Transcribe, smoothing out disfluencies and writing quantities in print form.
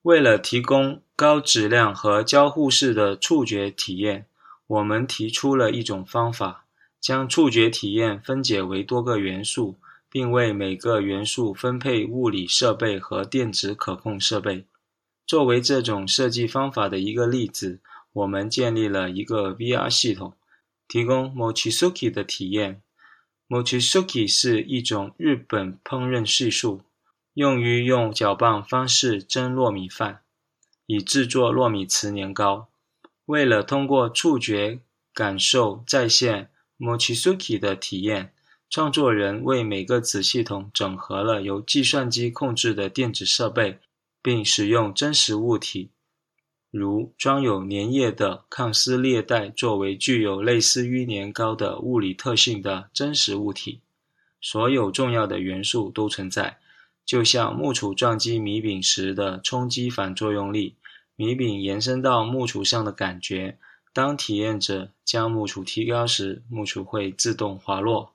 为了提供高质量和交互式的触觉体验，我们提出了一种方法，将触觉体验分解为多个元素，并为每个元素分配物理设备和电子可控设备。作为这种设计方法的一个例子，我们建立了一个 VR 系统，提供 Mochisuki 的体验。Mochisuki 是一种日本烹饪技术，用于用搅拌方式蒸糯米饭，以制作糯米糍年糕。为了通过触觉感受再现 Mochisuki 的体验，创作人为每个子系统整合了由计算机控制的电子设备，并使用真实物体，如装有粘液的抗撕裂带作为具有类似于年糕的物理特性的真实物体。所有重要的元素都存在，就像木杵撞击米饼时的冲击反作用力，米饼延伸到木杵上的感觉，当体验者将木杵提高时，木杵会自动滑落。